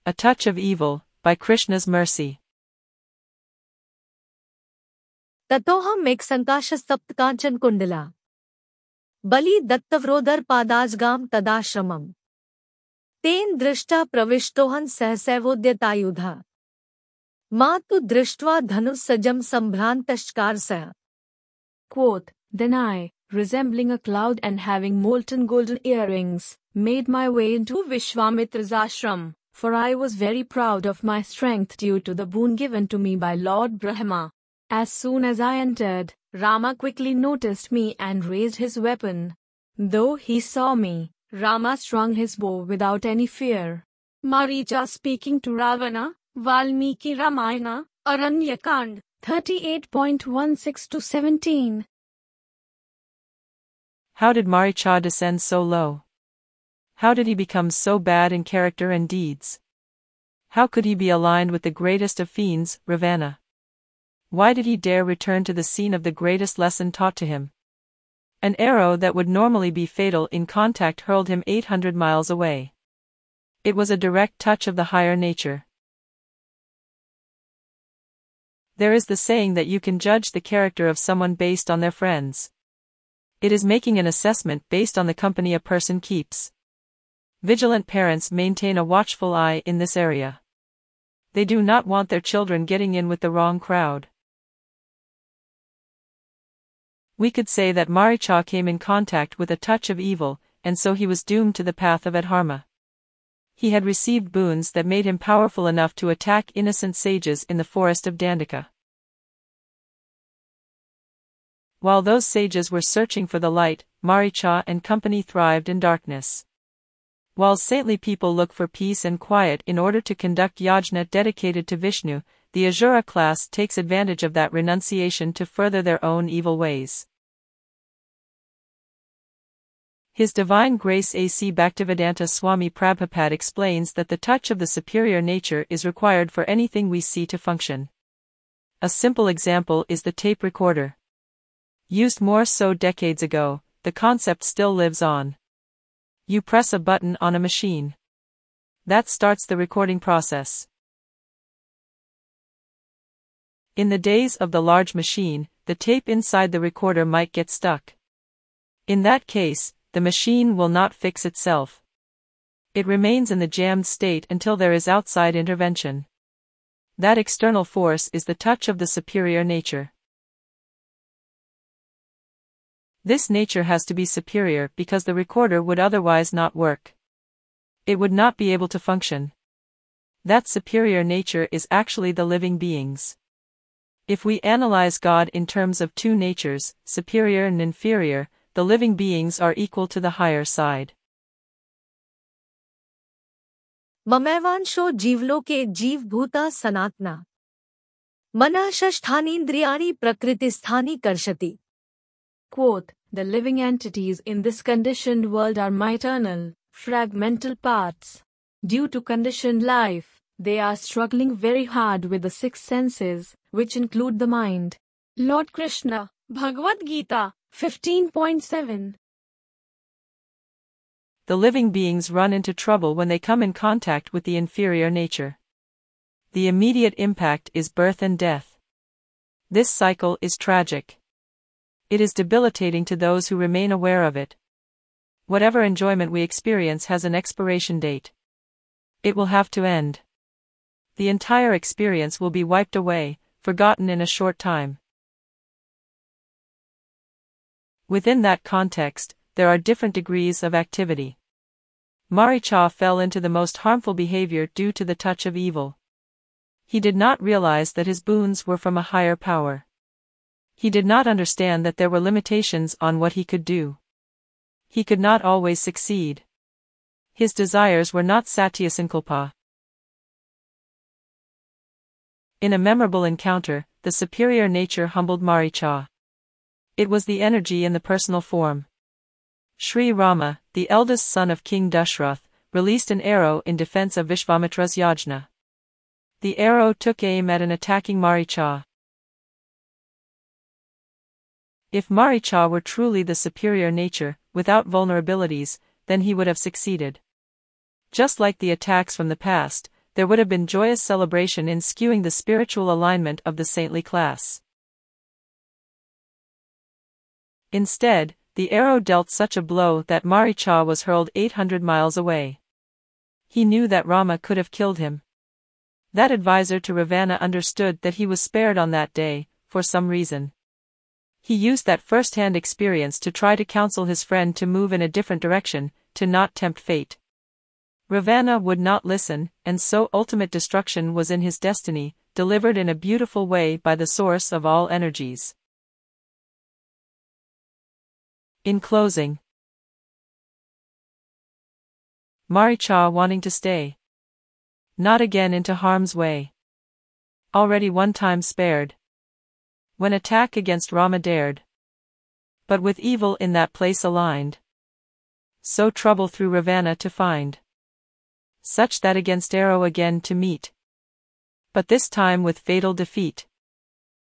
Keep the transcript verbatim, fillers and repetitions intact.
A Touch of Evil, by Krishna's Mercy. ततोऽहं एकसङ्काशसप्तकाञ्चन कुण्डला बलि दत्तव्रोदर पादाजगाम तदाश्रमम् तेन दृष्टा प्रविष्टोऽहं सहसैवोद्यतायुधा मातु दृष्ट्वा धनुस्सजं सम्भ्रान्तश्चकारसः. Quoth, then I, resembling a cloud and having molten golden earrings, made my way into Vishwamitra's ashram, for I was very proud of my strength due to the boon given to me by Lord Brahma. As soon as I entered, Rama quickly noticed me and raised his weapon. Though he saw me, Rama strung his bow without any fear. Maricha speaking to Ravana, Valmiki Ramayana, Aranyakand, thirty-eight point sixteen to seventeen. How did Maricha descend so low? How did he become so bad in character and deeds? How could he be aligned with the greatest of fiends, Ravana? Why did he dare return to the scene of the greatest lesson taught to him? An arrow that would normally be fatal in contact hurled him eight hundred miles away. It was a direct touch of the higher nature. There is the saying that you can judge the character of someone based on their friends. It is making an assessment based on the company a person keeps. Vigilant parents maintain a watchful eye in this area. They do not want their children getting in with the wrong crowd. We could say that Maricha came in contact with a touch of evil, and so he was doomed to the path of adharma. He had received boons that made him powerful enough to attack innocent sages in the forest of Dandaka. While those sages were searching for the light, Maricha and company thrived in darkness. While saintly people look for peace and quiet in order to conduct yajna dedicated to Vishnu, the Asura class takes advantage of that renunciation to further their own evil ways. His Divine Grace A C Bhaktivedanta Swami Prabhupada explains that the touch of the superior nature is required for anything we see to function. A simple example is the tape recorder. Used more so decades ago, the concept still lives on. You press a button on a machine. That starts the recording process. In the days of the large machine, the tape inside the recorder might get stuck. In that case, the machine will not fix itself. It remains in the jammed state until there is outside intervention. That external force is the touch of the superior nature. This nature has to be superior because the recorder would otherwise not work. It would not be able to function. That superior nature is actually the living beings. If we analyze God in terms of two natures, superior and inferior, the living beings are equal to the higher side. ममैवांशो जीवलोके जीवभूता सनातना मनः षष्ठानीन्द्रियाणि प्रकृतिस्थानि कर्षति. Quoth, the living entities in this conditioned world are my eternal, fragmental parts. Due to conditioned life, they are struggling very hard with the six senses, which include the mind. Lord Krishna, Bhagavad Gita, fifteen point seven. The living beings run into trouble when they come in contact with the inferior nature. The immediate impact is birth and death. This cycle is tragic. It is debilitating to those who remain aware of it. Whatever enjoyment we experience has an expiration date. It will have to end. The entire experience will be wiped away, forgotten in a short time. Within that context, there are different degrees of activity. Maricha fell into the most harmful behavior due to the touch of evil. He did not realize that his boons were from a higher power. He did not understand that there were limitations on what he could do. He could not always succeed. His desires were not satyasankalpa. In a memorable encounter, the superior nature humbled Maricha. It was the energy in the personal form. Sri Rama, the eldest son of King Dashrath, released an arrow in defense of Vishwamitra's yajna. The arrow took aim at an attacking Maricha. If Maricha were truly the superior nature, without vulnerabilities, then he would have succeeded. Just like the attacks from the past, there would have been joyous celebration in skewing the spiritual alignment of the saintly class. Instead, the arrow dealt such a blow that Maricha was hurled eight hundred miles away. He knew that Rama could have killed him. That advisor to Ravana understood that he was spared on that day, for some reason. He used that first-hand experience to try to counsel his friend to move in a different direction, to not tempt fate. Ravana would not listen, and so ultimate destruction was in his destiny, delivered in a beautiful way by the source of all energies. In closing, Maricha wanting to stay. Not again into harm's way. Already one time spared. When attack against Rama dared. But with evil in that place aligned. So trouble through Ravana to find. Such that against arrow again to meet. But this time with fatal defeat.